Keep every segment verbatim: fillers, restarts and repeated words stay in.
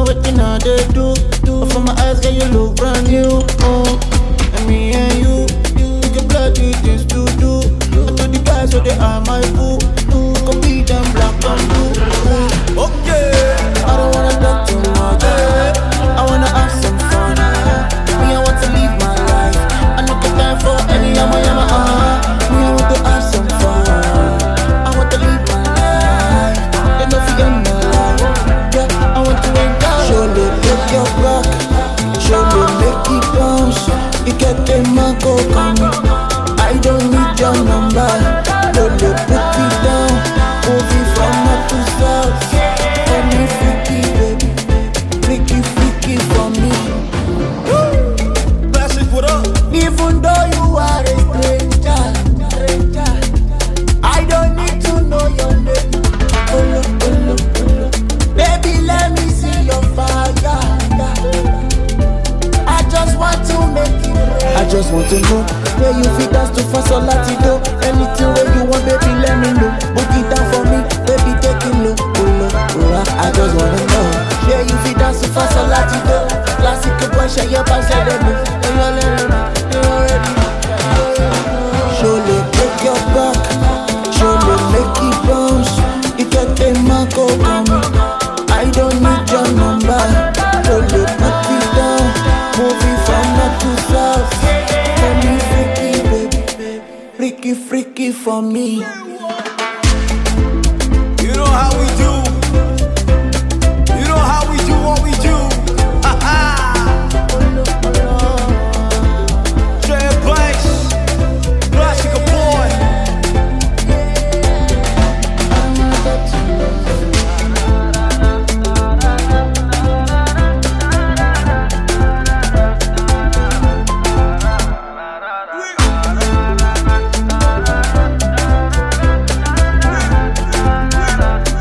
waiting all they do. But for my eyes, girl, you look brand new. Oh, and me and you, we can bloody things to do. And to the guys, so they are my boo. Come be them black and blue. Okay, I don't wanna talk too much. I wanna have some fun. Me, I want to live my life. I no got time for any yama yama. Uh. Me, I want to have some fun. I want to live my life. They know fi end my life. Yeah, I want to enjoy. Show me take your back. Show me make it bounce. You get the man go come. I don't need your number. Don't let put me down. Moving from north to south. Let me freaky baby. Freaky freaky for me. Classic, what up? Even though you are a stranger, stranger, I don't need to know your name. Oh, look, oh, look, oh, look. Baby, let me see your fire. I just want to make it rain. I just want to know where you fit dance to for so latido. Anything where you want, baby, let me know. Put it down for me, baby, take it low. Oh, look, oh, ah. I just wanna know where you fit dance to for so latido. Classic boy, share your pants, let them know. You already know, you already know. Show me take your back. Show me make it bounce. You get the man go come. I don't need your number. Show me put me down. Moving from north to south. Let me freaky baby. Freaky freaky for me. You know how we do. You know how we do what we do. Ha ha. Trey Banks, Classic boy.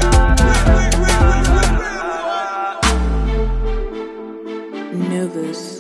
Novus.